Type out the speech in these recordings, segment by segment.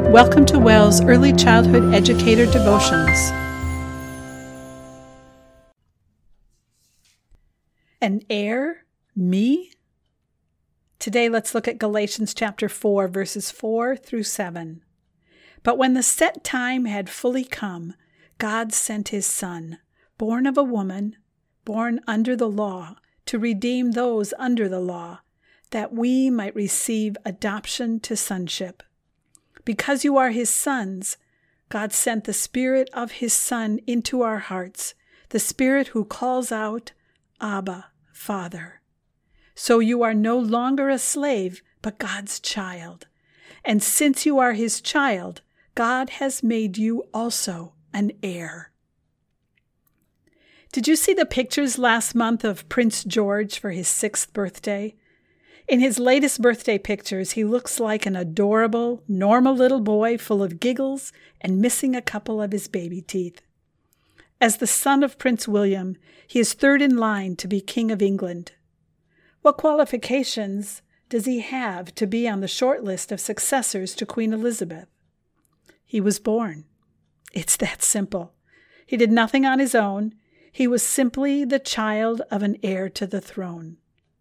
Welcome to WELL's Early Childhood Educator Devotions. An heir? Me? Today let's look at Galatians chapter 4, verses 4 through 7. But when the set time had fully come, God sent his Son, born of a woman, born under the law, to redeem those under the law, that we might receive adoption to sonship. Because you are his sons, God sent the Spirit of his Son into our hearts, the Spirit who calls out, Abba, Father. So you are no longer a slave, but God's child. And since you are his child, God has made you also an heir. Did you see the pictures last month of Prince George for his 6th birthday? In his latest birthday pictures, he looks like an adorable, normal little boy full of giggles and missing a couple of his baby teeth. As the son of Prince William, he is third in line to be King of England. What qualifications does he have to be on the short list of successors to Queen Elizabeth? He was born. It's that simple. He did nothing on his own. He was simply the child of an heir to the throne.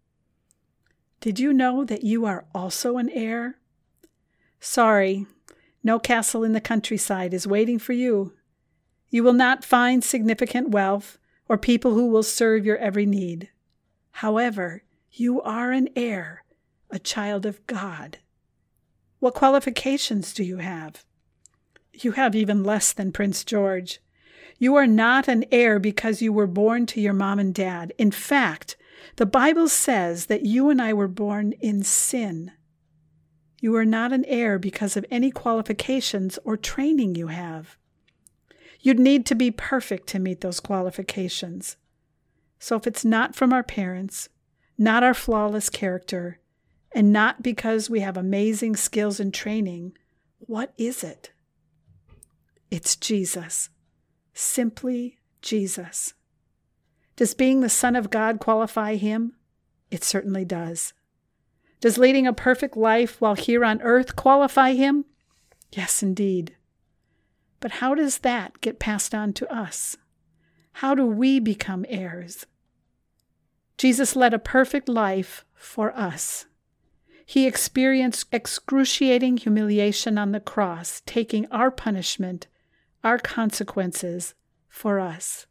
Did you know that you are also an heir? Sorry, no castle in the countryside is waiting for you. You will not find significant wealth or people who will serve your every need. However, you are an heir, a child of God. What qualifications do you have? You have even less than Prince George. You are not an heir because you were born to your mom and dad. In fact, the Bible says that you and I were born in sin. You are not an heir because of any qualifications or training you have. You'd need to be perfect to meet those qualifications. So if it's not from our parents, not our flawless character, and not because we have amazing skills and training, what is it? It's Jesus. Simply Jesus. Does being the Son of God qualify him? It certainly does. Does leading a perfect life while here on earth qualify him? Yes, indeed. But how does that get passed on to us? How do we become heirs? Jesus led a perfect life for us. He experienced excruciating humiliation on the cross, taking our punishment, our consequences for us.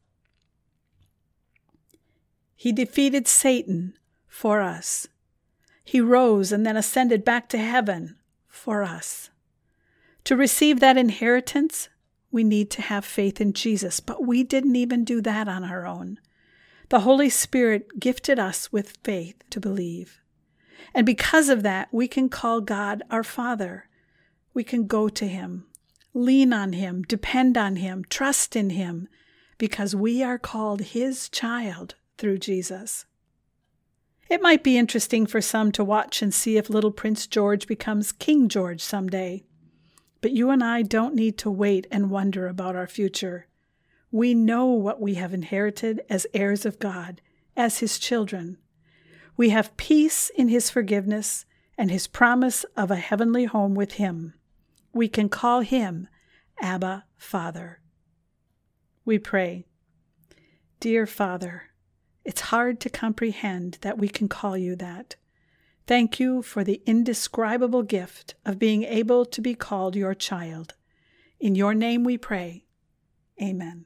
He defeated Satan for us. He rose and then ascended back to heaven for us. To receive that inheritance, we need to have faith in Jesus, but we didn't even do that on our own. The Holy Spirit gifted us with faith to believe. And because of that, we can call God our Father. We can go to him, lean on him, depend on him, trust in him, because we are called his child through Jesus. It might be interesting for some to watch and see if little Prince George becomes King George someday. But you and I don't need to wait and wonder about our future. We know what we have inherited as heirs of God, as his children. We have peace in his forgiveness and his promise of a heavenly home with him. We can call him Abba, Father. We pray. Dear Father, it's hard to comprehend that we can call you that. Thank you for the indescribable gift of being able to be called your child. In your name we pray. Amen.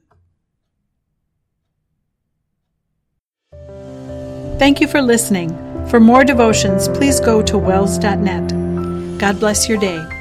Thank you for listening. For more devotions, please go to wells.net. God bless your day.